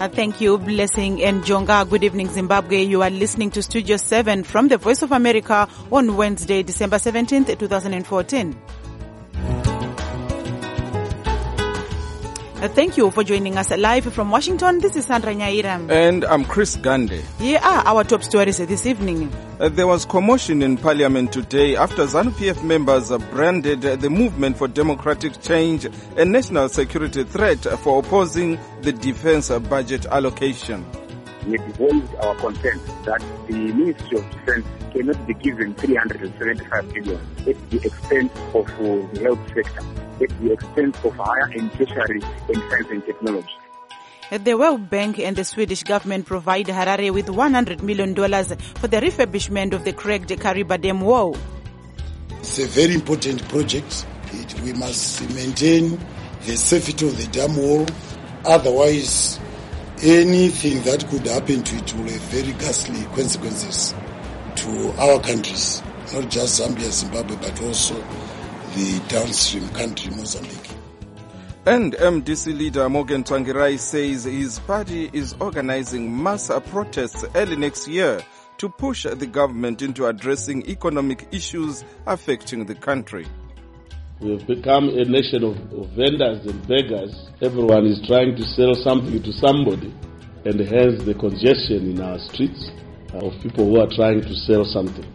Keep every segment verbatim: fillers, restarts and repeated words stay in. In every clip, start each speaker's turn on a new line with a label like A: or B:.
A: Uh, thank you, Blessing and Jonga. Good evening, Zimbabwe. You are listening to Studio seven from the Voice of America on Wednesday, December seventeenth, twenty fourteen. Uh, thank you for joining us live from Washington. This is Sandra Nyaira.
B: And I'm Chris Gande.
A: Here are our top stories this evening.
B: Uh, there was commotion in Parliament today after ZANU P F members uh, branded uh, the Movement for Democratic Change a national security threat for opposing the defense uh, budget allocation.
C: We voiced our concern that the Ministry of Defense cannot be given three hundred seventy-five billion at the expense of uh, the health sector, at the expense of higher and tertiary and science and technology.
A: The World Bank and the Swedish government provide Harare with one hundred million dollars for the refurbishment of the cracked Kariba Dam wall.
D: It's a very important project. It, we must maintain the safety of the dam wall. Otherwise, anything that could happen to it will have very ghastly consequences to our countries, not just Zambia, Zimbabwe, but also the downstream country, Mozambique.
B: And M D C leader Morgan Tsvangirai says his party is organizing mass protests early next year to push the government into addressing economic issues affecting the country.
E: We have become a nation of, of vendors and beggars. Everyone is trying to sell something to somebody, and hence the congestion in our streets of people who are trying to sell something.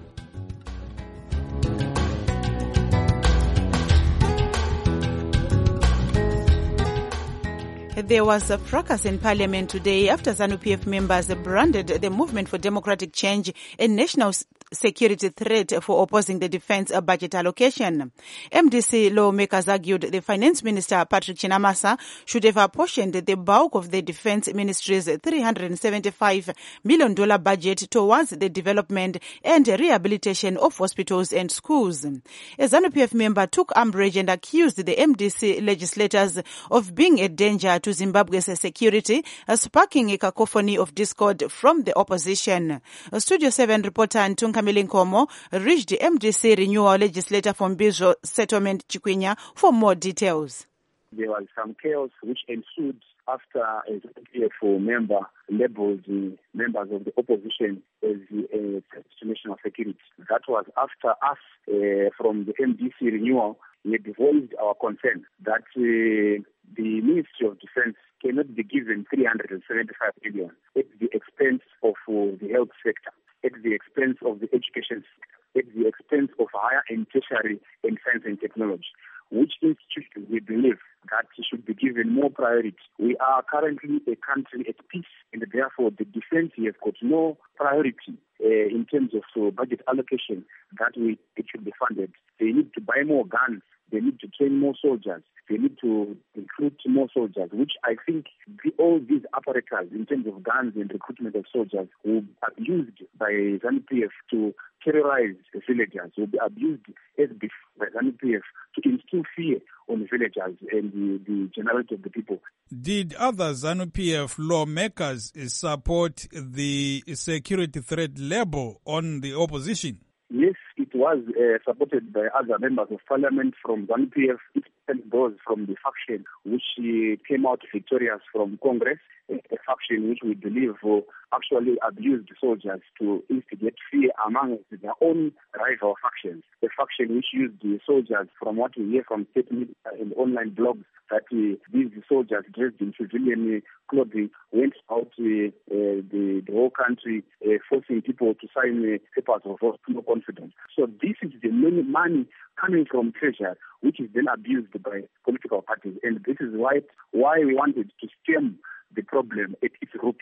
A: There was a fracas in Parliament today after ZANU P F members branded the Movement for Democratic Change a national security threat for opposing the defense budget allocation. M D C lawmakers argued the Finance Minister, Patrick Chinamasa, should have apportioned the bulk of the Defense Ministry's three hundred seventy-five million dollars budget towards the development and rehabilitation of hospitals and schools. A ZANU P F member took umbrage and accused the M D C legislators of being a danger to Zimbabwe's security, sparking a cacophony of discord from the opposition. Studio seven reporter Ntunga Milinkomo reached the M D C renewal legislator from Bizo Settlement Chikwinya for more details.
C: There was some chaos which ensued after a Z A N P F member labeled the members of the opposition as a threat to national security. That was after us uh, from the M D C renewal, we had voiced our concern that uh, the Ministry of Defense cannot be given three hundred seventy-five billion at the expense of uh, the health sector, at the expense of the education sector, at the expense of higher and tertiary and science and technology, which institutions we believe that should be given more priority. We are currently a country at peace, and therefore the defense has got no priority uh, in terms of uh, budget allocation that we it should be funded. They need to buy more guns. They need to train more soldiers. They need to recruit more soldiers, which I think the, all these apparatus in terms of guns and recruitment of soldiers will be abused by ZANU P F to terrorize the villagers, will be abused as before by ZANU P F to instill fear on the villagers and the, the generality of the people.
F: Did other ZANU P F lawmakers support the security threat label on the opposition?
C: Yes, it was uh, supported by other members of parliament from ZANU P F, and those from the faction which uh, came out victorious from Congress, a faction which we believe uh, actually abused soldiers to instigate fear among their own rival factions. A faction which used the soldiers, from what we hear from state media and online blogs, that uh, these soldiers dressed in civilian clothing went out uh, uh, the, the whole country uh, forcing people to sign uh, papers of no confidence. So this is the money, money coming from treasure, which is then abused by political parties. And this is why, why we wanted to stem the problem at its root.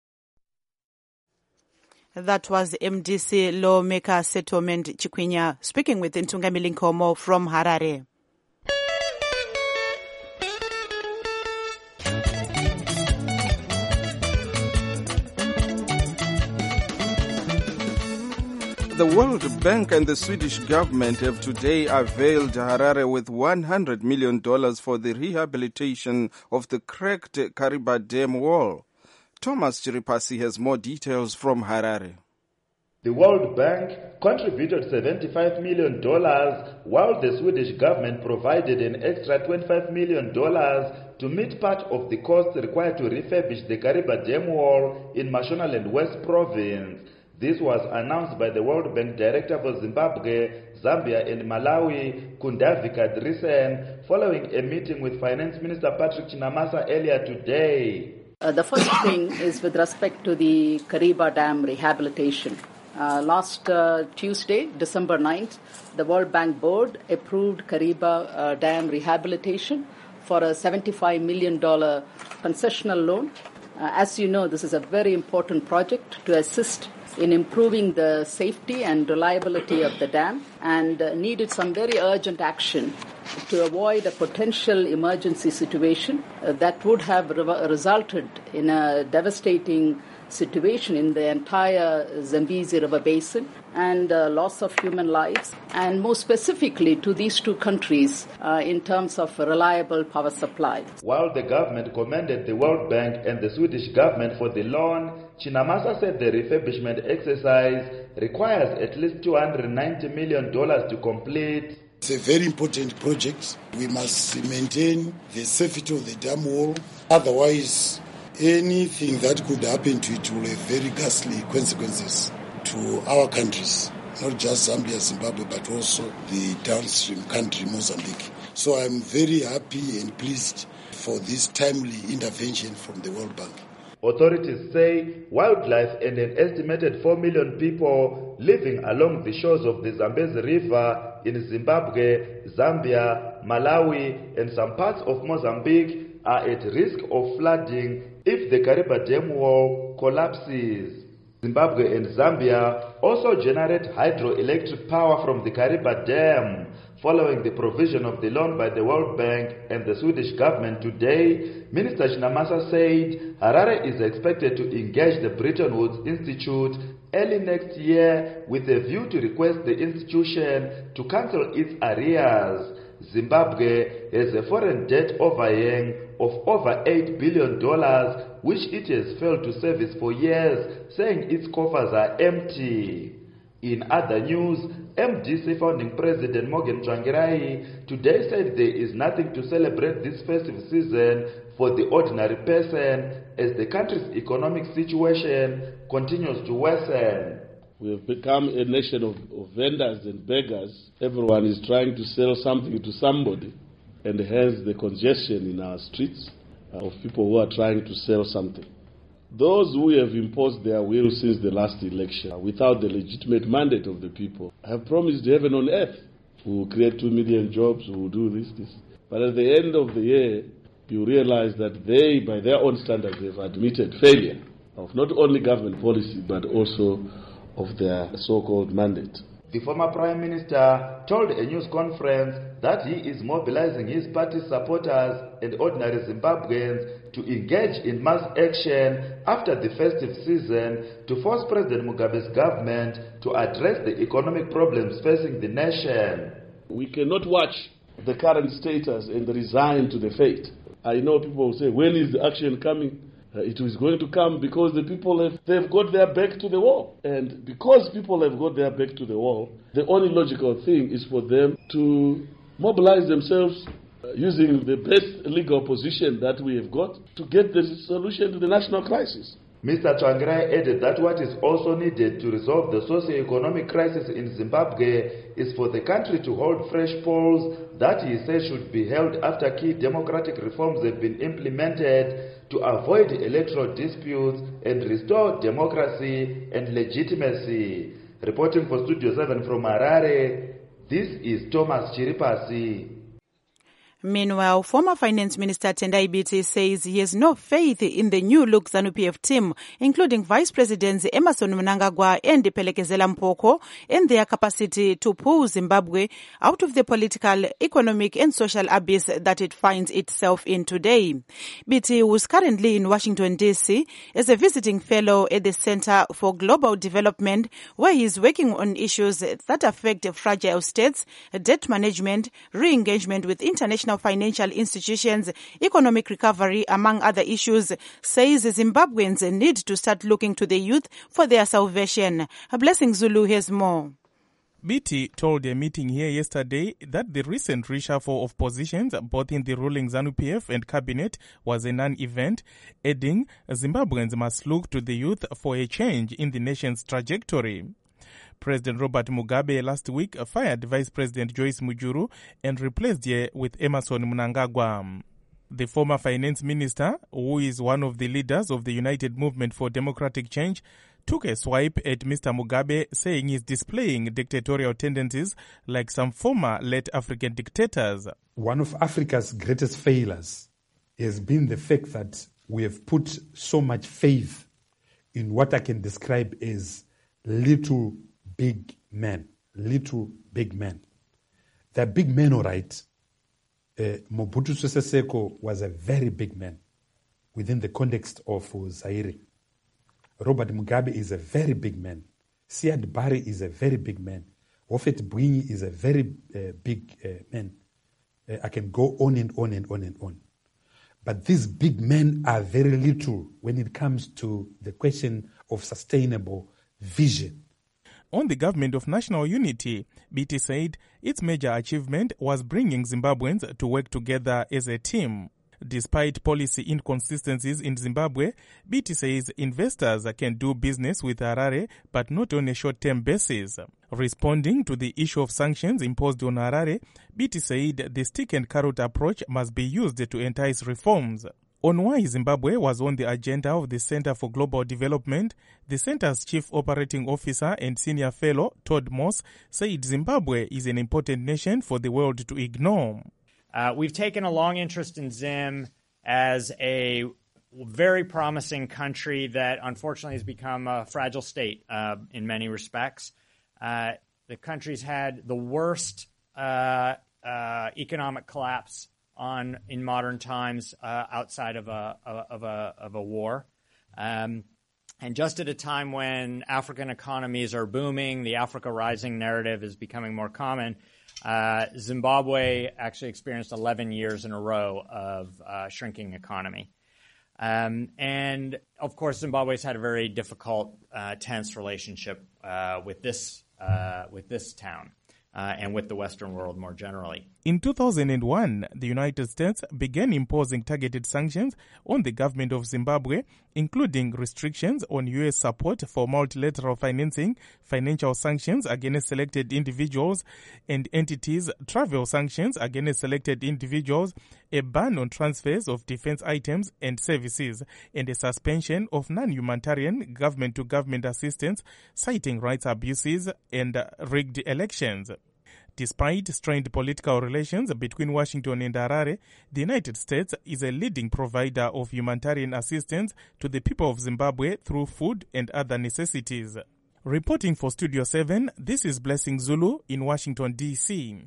A: That was M D C lawmaker Settlement Chikwinya speaking with Ntunga Milinkomo from Harare.
B: The World Bank and the Swedish government have today availed Harare with one hundred million dollars for the rehabilitation of the cracked Kariba Dam wall. Thomas Chiripasi has more details from Harare.
G: The World Bank contributed seventy-five million dollars, while the Swedish government provided an extra twenty-five million dollars to meet part of the cost required to refurbish the Kariba Dam wall in Mashonaland West Province. This was announced by the World Bank Director for Zimbabwe, Zambia and Malawi, Kundavika Drisen, following a meeting with Finance Minister Patrick Chinamasa earlier today.
H: Uh, the first thing is with respect to the Kariba Dam rehabilitation. Uh, last uh, Tuesday, December ninth, the World Bank Board approved Kariba uh, Dam rehabilitation for a seventy-five million dollars concessional loan. Uh, as you know, this is a very important project to assist in improving the safety and reliability of the dam, and uh, needed some very urgent action to avoid a potential emergency situation uh, that would have re- resulted in a devastating situation in the entire Zambezi River Basin and uh, loss of human lives, and more specifically to these two countries uh, in terms of reliable power supply.
G: While the government commended the World Bank and the Swedish government for the loan, Chinamasa said the refurbishment exercise requires at least two hundred ninety million dollars to complete.
D: It's a very important project. We must maintain the safety of the dam wall. Otherwise, anything that could happen to it will have very ghastly consequences to our countries, not just Zambia, Zimbabwe, but also the downstream country, Mozambique. So I'm very happy and pleased for this timely intervention from the World Bank.
G: Authorities say wildlife and an estimated four million people living along the shores of the Zambezi River in Zimbabwe, Zambia, Malawi, and some parts of Mozambique are at risk of flooding if the Kariba Dam wall collapses. Zimbabwe and Zambia also generate hydroelectric power from the Kariba Dam. Following the provision of the loan by the World Bank and the Swedish government today, Minister Chinamasa said Harare is expected to engage the Bretton Woods Institute early next year with a view to request the institution to cancel its arrears. Zimbabwe has a foreign debt overhang of over eight billion dollars, which it has failed to service for years, saying its coffers are empty. In other news, M D C founding president Morgan Tsvangirai today said there is nothing to celebrate this festive season for the ordinary person as the country's economic situation continues to worsen.
E: We have become a nation of, of vendors and beggars. Everyone is trying to sell something to somebody, and hence the congestion in our streets uh, of people who are trying to sell something. Those who have imposed their will since the last election uh, without the legitimate mandate of the people have promised heaven on earth. We will create two million jobs, we will do this, this. But at the end of the year, you realize that they, by their own standards, have admitted failure of not only government policy, but also of their so-called mandate.
G: The former Prime Minister told a news conference that he is mobilizing his party's supporters and ordinary Zimbabweans to engage in mass action after the festive season to force President Mugabe's government to address the economic problems facing the nation.
E: We cannot watch the current status and resign to the fate. I know people will say, when is the action coming? Uh, it is going to come because the people have they've got their back to the wall. And because people have got their back to the wall, the only logical thing is for them to mobilize themselves uh, using the best legal position that we have got to get the solution to the national crisis.
G: Mister Tsvangirai added that what is also needed to resolve the socio-economic crisis in Zimbabwe is for the country to hold fresh polls that he says should be held after key democratic reforms have been implemented to avoid electoral disputes and restore democracy and legitimacy. Reporting for Studio seven from Harare, this is Thomas Chiripasi.
A: Meanwhile, former Finance Minister Tendai Biti says he has no faith in the new look ZANU-P F team, including Vice Presidents Emmerson Mnangagwa and Pelekezela Mpoko, and their capacity to pull Zimbabwe out of the political, economic and social abyss that it finds itself in today. Biti, who is currently in Washington, D C, is a visiting fellow at the Center for Global Development, where he is working on issues that affect fragile states, debt management, re-engagement with international financial institutions, economic recovery, among other issues, says Zimbabweans need to start looking to the youth for their salvation. Blessing Zulu has more.
I: B T told a meeting here yesterday that the recent reshuffle of positions, both in the ruling ZANU P F and cabinet, was a non-event, adding Zimbabweans must look to the youth for a change in the nation's trajectory. President Robert Mugabe last week fired Vice President Joyce Mujuru and replaced her with Emerson Mnangagwa. The former finance minister, who is one of the leaders of the United Movement for Democratic Change, took a swipe at Mister Mugabe, saying he's displaying dictatorial tendencies like some former late African dictators.
J: One of Africa's greatest failures has been the fact that we have put so much faith in what I can describe as little big men. Little big men. They're big men, all right. Uh, Mobutu Sese Seko was a very big man within the context of uh, Zaire. Robert Mugabe is a very big man. Siad Barre is a very big man. Wofet Bwinyi is a very uh, big uh, man. Uh, I can go on and on and on and on. But these big men are very little when it comes to the question of sustainable vision.
I: On the Government of National Unity, B T said its major achievement was bringing Zimbabweans to work together as a team. Despite policy inconsistencies in Zimbabwe, B T says investors can do business with Harare, but not on a short-term basis. Responding to the issue of sanctions imposed on Harare, B T said the stick-and-carrot approach must be used to entice reforms. On why Zimbabwe was on the agenda of the Center for Global Development, the center's chief operating officer and senior fellow, Todd Moss, said Zimbabwe is an important nation for the world to ignore.
K: Uh, we've taken a long interest in Zim as a very promising country that unfortunately has become a fragile state uh, in many respects. Uh, the country's had the worst uh, uh, economic collapse on in modern times uh, outside of a of a of a war, um, and just at a time when African economies are booming, the Africa Rising narrative is becoming more common. Uh, Zimbabwe actually experienced eleven years in a row of uh, shrinking economy, um, and of course Zimbabwe's had a very difficult, uh, tense relationship uh, with this uh, with this town. Uh, and with the Western world more generally.
I: In two thousand one, the United States began imposing targeted sanctions on the government of Zimbabwe, including restrictions on U S support for multilateral financing, financial sanctions against selected individuals and entities, travel sanctions against selected individuals, a ban on transfers of defense items and services, and a suspension of non-humanitarian government-to-government assistance, citing rights abuses and rigged elections. Despite strained political relations between Washington and Harare, the United States is a leading provider of humanitarian assistance to the people of Zimbabwe through food and other necessities. Reporting for Studio seven, this is Blessing Zulu in Washington, D C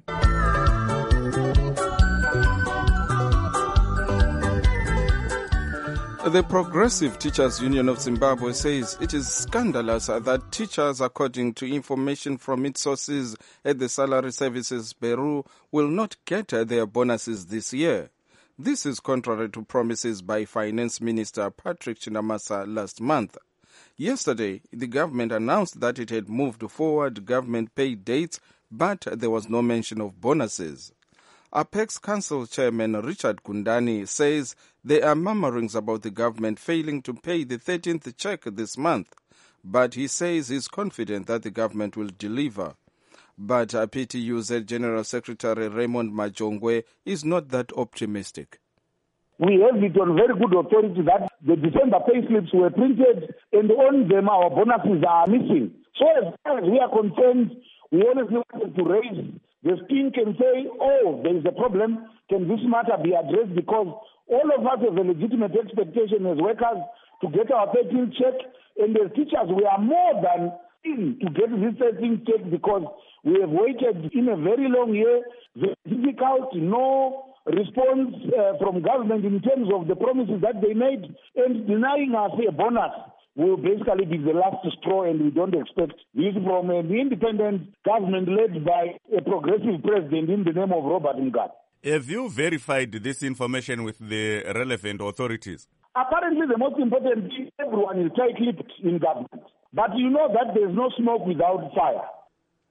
B: The Progressive Teachers Union of Zimbabwe says it is scandalous that teachers, according to information from its sources at the Salary Services Bureau, will not get their bonuses this year. This is contrary to promises by Finance Minister Patrick Chinamasa last month. Yesterday, the government announced that it had moved forward government pay dates, but there was no mention of bonuses. Apex Council Chairman Richard Gundani says there are murmurings about the government failing to pay the thirteenth check this month, but he says he's confident that the government will deliver. But P T U Z General Secretary Raymond Majongwe is not that optimistic.
L: We have it on very good authority that the December pay slips were printed and on them our bonuses are missing. So as far as we are concerned, we honestly wanted to raise the stink and say, oh, there is a problem. Can this matter be addressed? Because all of us have a legitimate expectation as workers to get our thirteenth check. And as teachers, we are more than in to get this thirteenth check because we have waited in a very long year, very difficult, no response uh, from government in terms of the promises that they made, and denying us a bonus will basically be the last straw, and we don't expect this from an independent government led by a progressive president in the name of Robert Mugabe.
M: Have you verified this information with the relevant authorities?
L: Apparently, the most important thing, everyone is tight-lipped in government. But you know that there's no smoke without fire.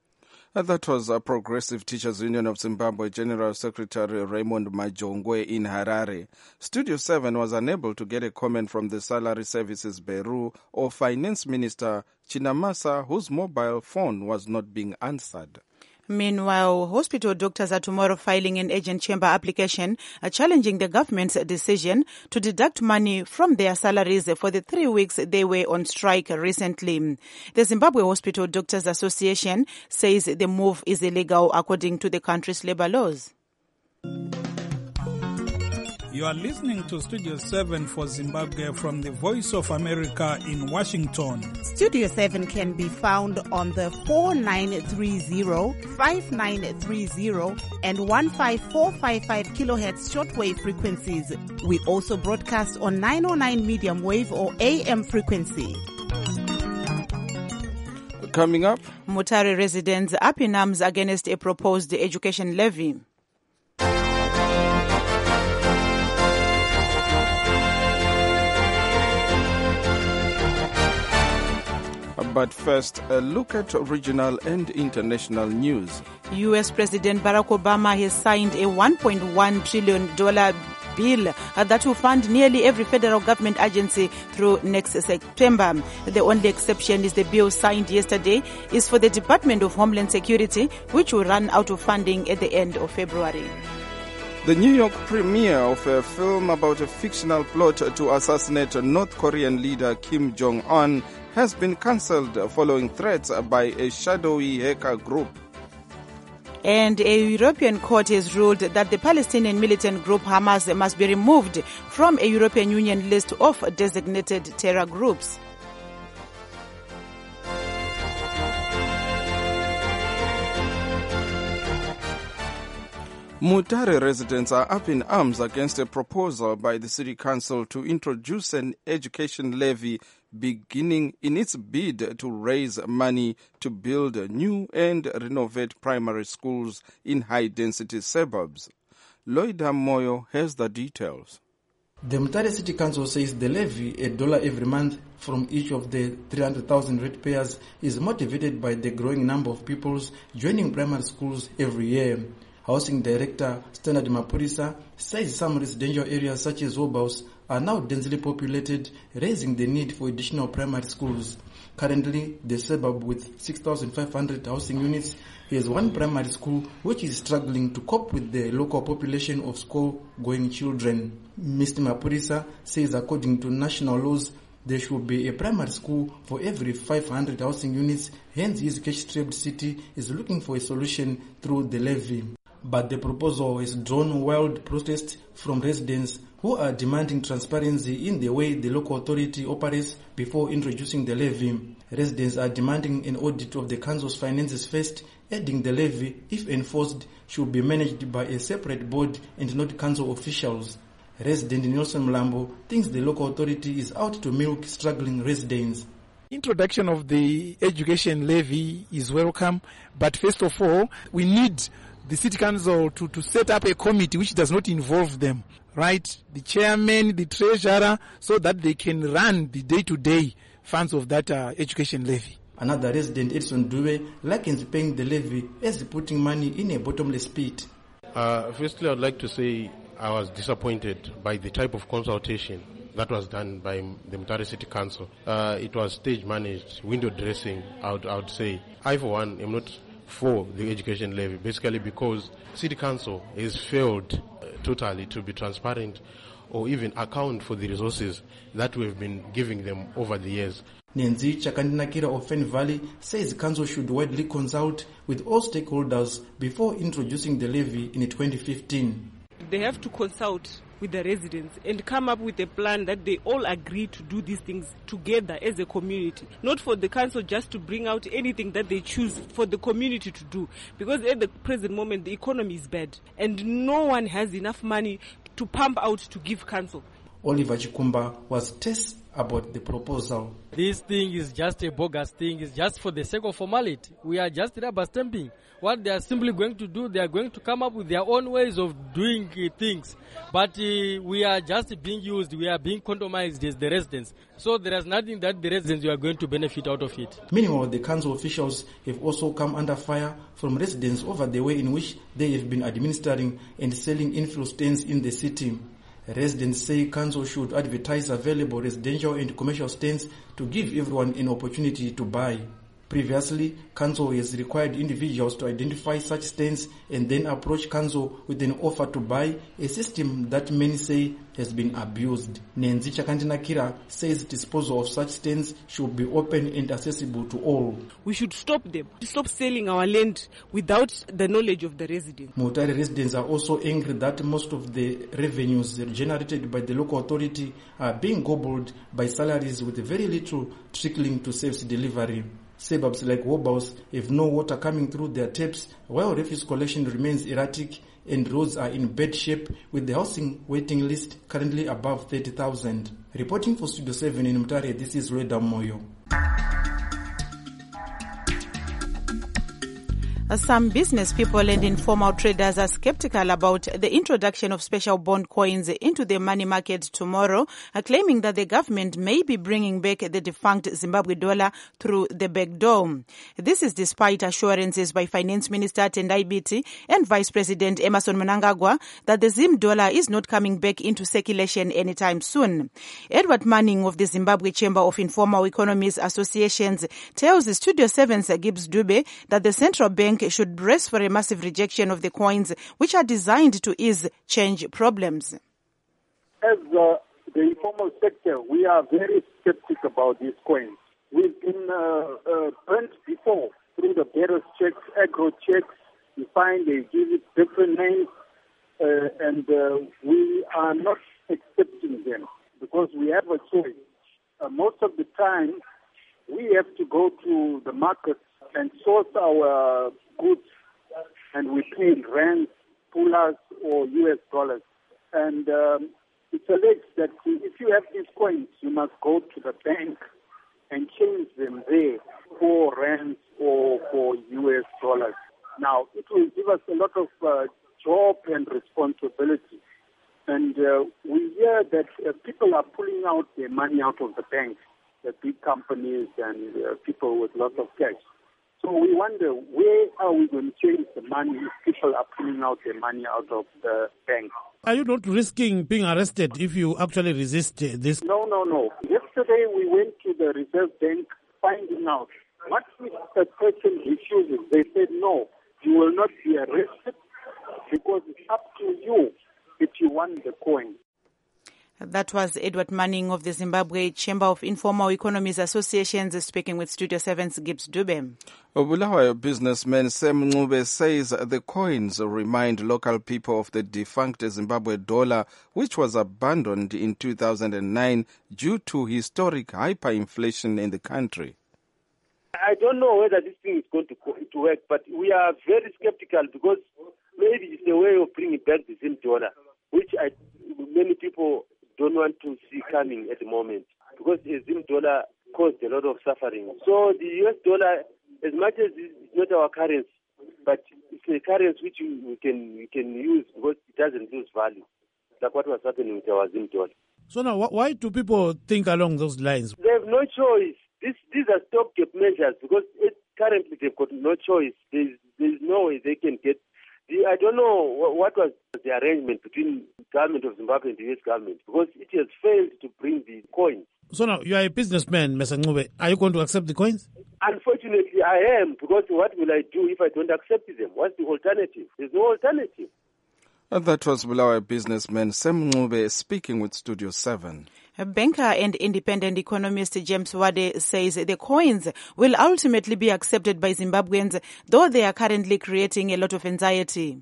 B: That was a Progressive Teachers Union of Zimbabwe General Secretary Raymond Majongwe in Harare. Studio seven was unable to get a comment from the Salary Services Bureau or Finance Minister Chinamasa, whose mobile phone was not being answered.
A: Meanwhile, hospital doctors are tomorrow filing an urgent chamber application uh, challenging the government's decision to deduct money from their salaries for the three weeks they were on strike recently. The Zimbabwe Hospital Doctors Association says the move is illegal according to the country's labor laws.
F: You are listening to Studio seven for Zimbabwe from the Voice of America in Washington.
N: Studio seven can be found on the four nine three zero, five nine three zero and one five four five five kilohertz shortwave frequencies. We also broadcast on nine oh nine medium wave or A M frequency.
B: Coming up,
A: Mutare residents up in arms against a proposed education levy.
B: But first, a look at regional and international news.
A: U S President Barack Obama has signed a one point one trillion dollars bill that will fund nearly every federal government agency through next September. The only exception is the bill signed yesterday is for the Department of Homeland Security, which will run out of funding at the end of February.
B: The New York premiere of a film about a fictional plot to assassinate North Korean leader Kim Jong-un has been cancelled following threats by a shadowy hacker group.
A: And a European court has ruled that the Palestinian militant group Hamas must be removed from a European Union list of designated terror groups.
B: Mutare residents are up in arms against a proposal by the city council to introduce an education levy beginning in its bid to raise money to build new and renovate primary schools in high-density suburbs. Loida Moyo has the details.
O: The Mutare City Council says the levy, a dollar every month from each of the three hundred thousand ratepayers, is motivated by the growing number of pupils joining primary schools every year. Housing Director Standard Mapurisa says some residential areas such as Wobaus are now densely populated, raising the need for additional primary schools. Currently, the suburb with six thousand five hundred housing units has one primary school which is struggling to cope with the local population of school-going children. Mister Mapurisa says according to national laws, there should be a primary school for every five hundred housing units, hence his cash-strapped city is looking for a solution through the levy. But the proposal has drawn wild protests from residents who are demanding transparency in the way the local authority operates before introducing the levy. Residents are demanding an audit of the council's finances first, adding the levy, if enforced, should be managed by a separate board and not council officials. Resident Nelson Mlambo thinks the local authority is out to milk struggling residents.
P: Introduction of the education levy is welcome, but first of all, we need the city council to, to set up a committee which does not involve them, right? The chairman, the treasurer, so that they can run the day-to-day funds of that uh, education levy.
O: Another resident, Edson Due, likens paying the levy as putting money in a bottomless pit.
Q: Uh, firstly, I'd like to say I was disappointed by the type of consultation that was done by the Mutare City Council. Uh, it was stage managed, window dressing, I would, I would say. I, for one, am not for the education levy, basically because City Council has failed uh, totally to be transparent or even account for the resources that we've been giving them over the years.
O: Nenzi Chakandinakira of Fen Valley says council should widely consult with all stakeholders before introducing the levy in twenty fifteen.
R: They have to consult with the residents and come up with a plan that they all agree to do these things together as a community. Not for the council just to bring out anything that they choose for the community to do. Because at the present moment, the economy is bad and no one has enough money to pump out to give council.
O: Oliver Chikumba was tests about the proposal.
S: This thing is just a bogus thing. It's just for the sake of formality. We are just rubber stamping. What they are simply going to do, they are going to come up with their own ways of doing uh, things. But uh, we are just being used. We are being compromised as the residents. So there is nothing that the residents are going to benefit out of it.
O: Meanwhile, the council officials have also come under fire from residents over the way in which they have been administering and selling infill stands in the city. Residents say council should advertise available residential and commercial stands to give everyone an opportunity to buy. Previously, council has required individuals to identify such stands and then approach council with an offer to buy, a system that many say has been abused. Nenzi Chakantinakira says disposal of such stands should be open and accessible to all.
R: We should stop them, stop selling our land without the knowledge of the residents.
O: Mutare residents are also angry that most of the revenues generated by the local authority are being gobbled by salaries with very little trickling to service delivery. Suburbs like Wobhouse have no water coming through their taps, while refuse collection remains erratic and roads are in bad shape, with the housing waiting list currently above thirty thousand. Reporting for Studio seven in Mutare, this is Reda Moyo.
A: Some business people and informal traders are skeptical about the introduction of special bond coins into the money market tomorrow, claiming that the government may be bringing back the defunct Zimbabwe dollar through the back door. This is despite assurances by Finance Minister Tendai Biti and Vice President Emmerson Mnangagwa that the Zim dollar is not coming back into circulation anytime soon. Edward Manning of the Zimbabwe Chamber of Informal Economies Associations tells Studio seven's Gibbs Dube that the central bank should brace for a massive rejection of the coins which are designed to ease change problems.
T: As uh, the informal sector, we are very skeptical about these coins. We've been uh, uh, burnt before through the various checks, agro checks. You find they give it different names, uh, and uh, we are not accepting them because we have a choice. Uh, most of the time, we have to go to the market and source our goods, and we pay in rands, pullers, or U S dollars. And um, it's alleged that if you have these coins, you must go to the bank and change them there for rands or for U S dollars. Now, it will give us a lot of uh, job and responsibility. And uh, we hear that uh, people are pulling out their money out of the banks, the big companies and uh, people with lots of cash. So we wonder, where are we going to change the money if people are pulling out their money out of the bank?
U: Are you not risking being arrested if you actually resist this?
T: No, no, no. Yesterday we went to the Reserve Bank finding out what if a person refuses. They said, no, you will not be arrested because it's up to you if you want the coin.
A: That was Edward Manning of the Zimbabwe Chamber of Informal Economies Associations speaking with Studio seven's Gibbs Dube.
B: Bulawayo businessman Sam Ncube says the coins remind local people of the defunct Zimbabwe dollar, which was abandoned in two thousand nine due to historic hyperinflation in the country.
V: I don't know whether this thing is going to, to work, but we are very skeptical because maybe it's a way of bringing back the Zim dollar, which I, many people don't want to see coming at the moment because the Zim dollar caused a lot of suffering. So the U S dollar, as much as it's not our currency, but it's a currency which we can we can use because it doesn't lose value, like what was happening with our Zim dollar.
U: So now, why do people think along those lines?
V: They have no choice. This, these are stopgap measures because it, currently they've got no choice. There's, there's no way they can get. The, I don't know what was the arrangement between the government of Zimbabwe and the U S government because it has failed to bring the coins.
U: So now, you are a businessman, Mister Ncube. Are you going to accept the coins?
V: Unfortunately, I am, because what will I do if I don't accept them? What's the alternative? There's no alternative.
B: And that was Bulawayo businessman Sam Ncube speaking with Studio seven.
A: Banker and independent economist James Wade says the coins will ultimately be accepted by Zimbabweans, though they are currently creating a lot of anxiety.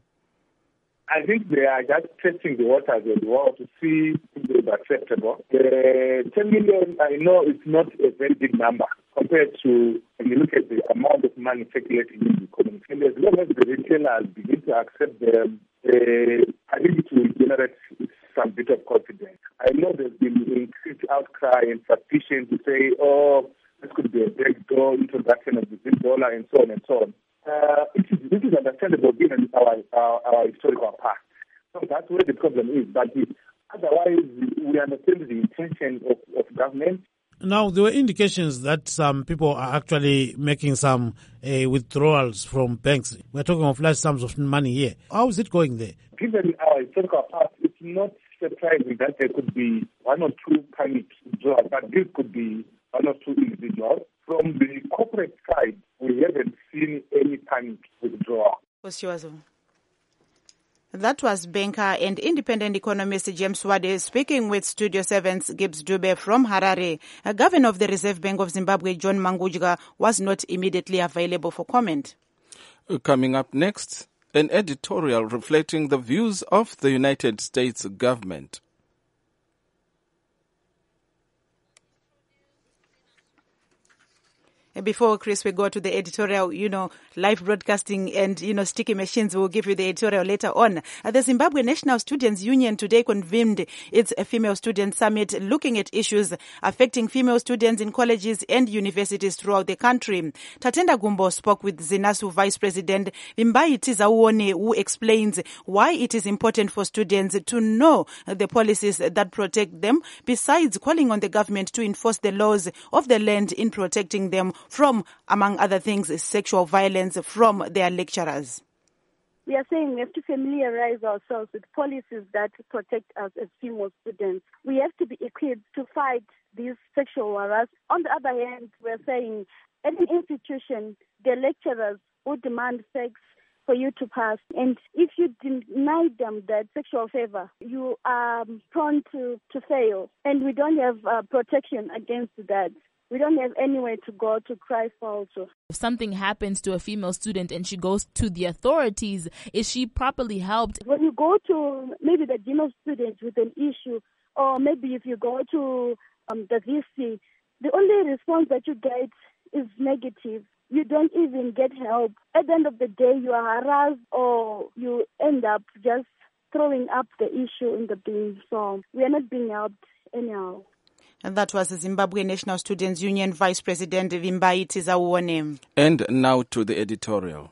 W: I think they are just testing the waters as well to see if it's acceptable. The ten million, I know it's not a very big number compared to when you look at the amount of money circulating in the economy. And as long as the retailers begin to accept them, uh, I think it will generate some bit of confidence. I know there's been increased outcry and suspicion to say, oh, this could be a backdoor introduction of the Zim dollar and so on and so on. Uh, it is, this is understandable given our, our, our historical past. So that's where the problem is. But it, otherwise, we understand the intention of, of government.
U: Now, there were indications that some people are actually making some uh, withdrawals from banks. We're talking of large sums of money here. How is it going there?
W: Given our historical past, it's not surprising that there could be one or two panic withdrawals, but this could be one or two individuals. From the corporate side, we haven't seen any panic withdrawal.
A: That was banker and independent economist James Wade speaking with Studio seven's Gibbs Dube from Harare. A governor of the Reserve Bank of Zimbabwe, John Mangudya, was not immediately available for comment.
B: Coming up next, an editorial reflecting the views of the United States government.
A: Before, Chris, we go to the editorial, you know, live broadcasting and, you know, sticky machines. We'll give you the editorial later on. Uh, the Zimbabwe National Students Union today convened its Female Student Summit looking at issues affecting female students in colleges and universities throughout the country. Tatenda Gumbo spoke with Zinasu Vice President Vimbai Tizauone, who explains why it is important for students to know the policies that protect them, besides calling on the government to enforce the laws of the land in protecting them from, among other things, sexual violence from their lecturers.
C: We are saying we have to familiarize ourselves with policies that protect us as female students. We have to be equipped to fight these sexual harassment. On the other hand, we are saying at an institution, the lecturers would demand sex for you to pass. And if you deny them that sexual favor, you are prone to, to fail. And we don't have uh, protection against that. We don't have anywhere to go to cry for also.
D: If something happens to a female student and she goes to the authorities, is she properly helped?
C: When you go to maybe the dean of students with an issue, or maybe if you go to um, the V C, the only response that you get is negative. You don't even get help. At the end of the day, you are harassed or you end up just throwing up the issue in the bin. So we are not being helped anyhow.
A: And that was the Zimbabwe National Students Union Vice President Vimbai Tizauone.
B: And now to the editorial.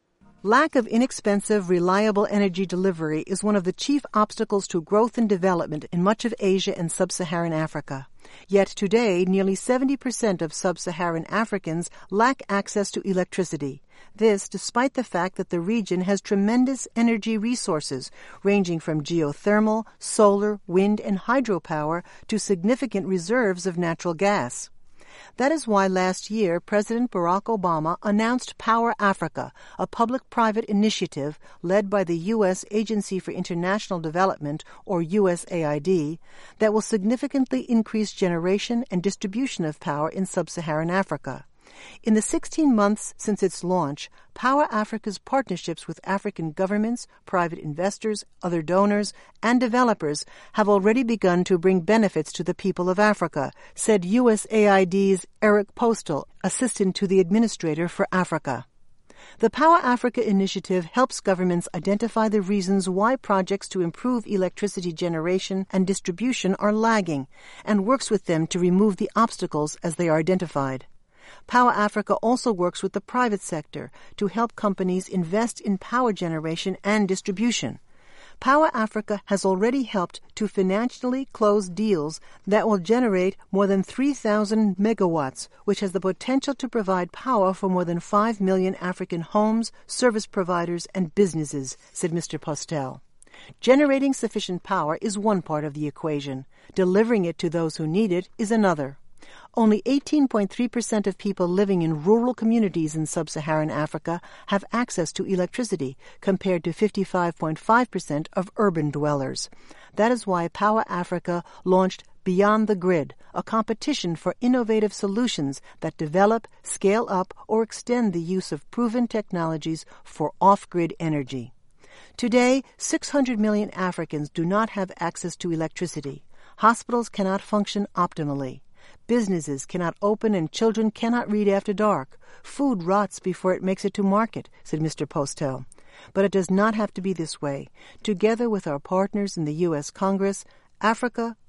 H: Lack of inexpensive, reliable energy delivery is one of the chief obstacles to growth and development in much of Asia and sub-Saharan Africa. Yet today, nearly seventy percent of sub-Saharan Africans lack access to electricity. This despite the fact that the region has tremendous energy resources, ranging from geothermal, solar, wind, and hydropower to significant reserves of natural gas. That is why last year President Barack Obama announced Power Africa, a public-private initiative led by the U S Agency for International Development, or U S A I D, that will significantly increase generation and distribution of power in sub-Saharan Africa. In the sixteen months since its launch, Power Africa's partnerships with African governments, private investors, other donors, and developers have already begun to bring benefits to the people of Africa, said U S A I D's Eric Postel, assistant to the administrator for Africa. The Power Africa initiative helps governments identify the reasons why projects to improve electricity generation and distribution are lagging, and works with them to remove the obstacles as they are identified. Power Africa also works with the private sector to help companies invest in power generation and distribution. Power Africa has already helped to financially close deals that will generate more than three thousand megawatts, which has the potential to provide power for more than five million African homes, service providers, and businesses, said Mister Postel. Generating sufficient power is one part of the equation. Delivering it to those who need it is another. Only eighteen point three percent of people living in rural communities in sub-Saharan Africa have access to electricity, compared to fifty-five point five percent of urban dwellers. That is why Power Africa launched Beyond the Grid, a competition for innovative solutions that develop, scale up, or extend the use of proven technologies for off-grid energy. Today, six hundred million Africans do not have access to electricity. Hospitals cannot function optimally. Businesses cannot open and children cannot read after dark. Food rots before it makes it to market, said Mister Postel. But it does not have to be this way. Together with our partners in the U S Congress, Africa,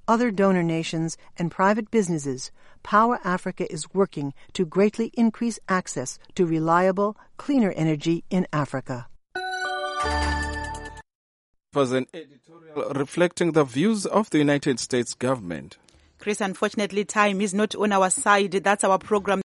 H: other donor nations, and private businesses, Power Africa is working to greatly increase access to reliable, cleaner energy in Africa.
B: It was an editorial reflecting the views of the United States government.
A: Chris, unfortunately, time is not on our side. That's our program.